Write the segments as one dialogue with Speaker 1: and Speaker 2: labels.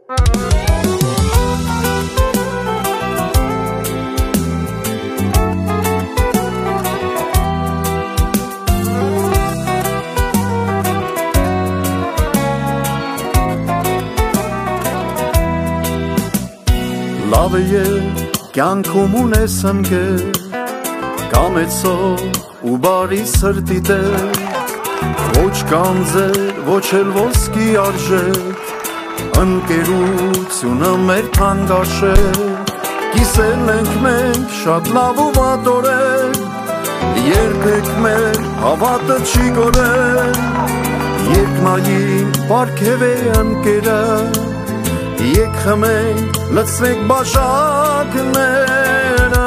Speaker 1: Լավ է կյանքում ունես ընկեր, կամեցող ու բարի սրտի տեր, ոչ կանձեր, ոչ էլ ոսկի արժեք, ընկերությունը մեր թանկարժեք, կիսել ենք մենք շատ լավ ու վատ օրեր, երբեք մեր հավատը չի կորել, երբ նային պարգև է ընկերը, եկ խմենք, լցվեք բաժակները,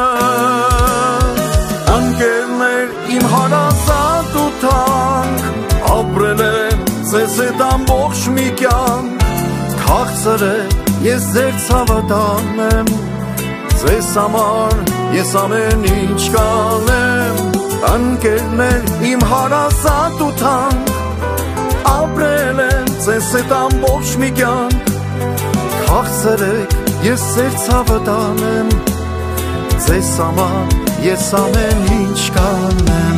Speaker 1: ընկերներ իմ հարազատ ու թանկ, ապրել եմ ձեզ հետ ամբողջ մի կյանք, քաղցր է ես ձեր ցավը տանեմ, ձեզ համար ես ամեն ինչ կանեմ, ընկերներ իմ հարազատ ու թանկ, ապրել եմ ձեզ հետ ամբողջ մի կյանք, քաղցր եք ես ձեր ցավը տանեմ, ձեզ համար ես ամեն ինչ կանեմ,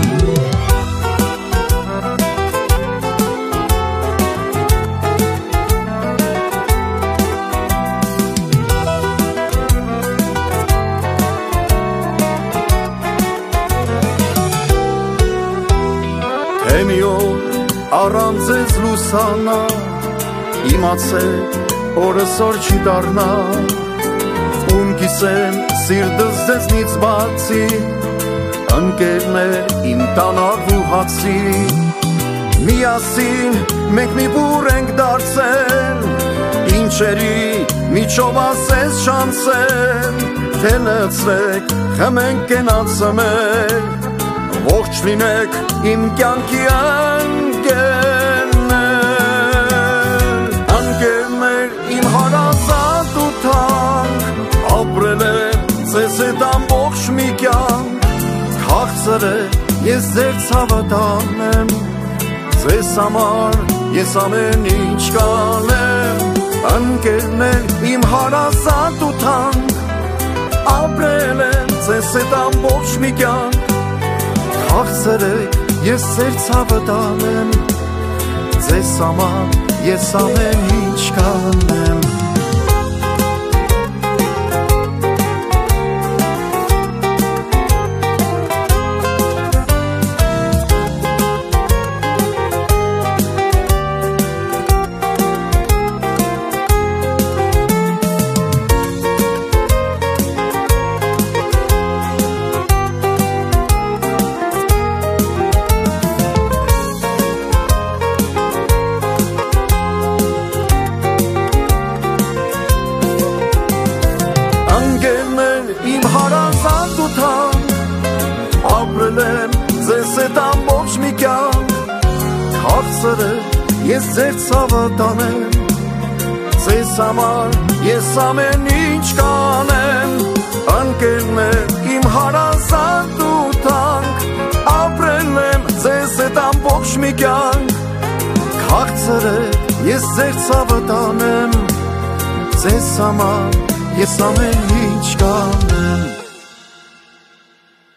Speaker 1: թե մի օր առանց ձեզ լուսանա, իմացեք օրս օր չի դառնա, ում կիսեմ սիրտս ձեզնից բացի, ընկերներ իմ տանարու հացի, միասին մենք մի բուր ենք դարձել, ինչերի միջով ասես շանսել, թե լցրեք խմենք կենացը մեր, ողջ լինեք իմ կյանքի ընկերներ, իմ հարազատ ու թանկ, ապրել եմ ձեզ հետ ամբողջ մի կյանք, քաղցր է ես ձեր ցավը տանեմ, ձեզ համար ես ամեն ինչ կանեմ, ընկերներ իմ հարազատ ու թանկ, ապրել եմ ձեզ հետ ամբողջ մի կյանք, քաղցր է ես ձեր ցավը տանեմ, ձեզ համար ես ամեն ինչ կանեմ, իմ հարազատ ու թանկ, ապրել եմ ձեզ հետ ամբողջ մի կյանք, քաղցր է ես ձեր ցավը տանեմ, ձեզ համար ես ամեն ինչ կանեմ, ընկերներ իմ հարազատ ու թանկ, ապրել եմ ձեզ հետ ամբողջ մի կյանք, քաղցր է ես ձեր ցավը տանեմ, ձեզ համար ես ամեն ինչ կանեմ,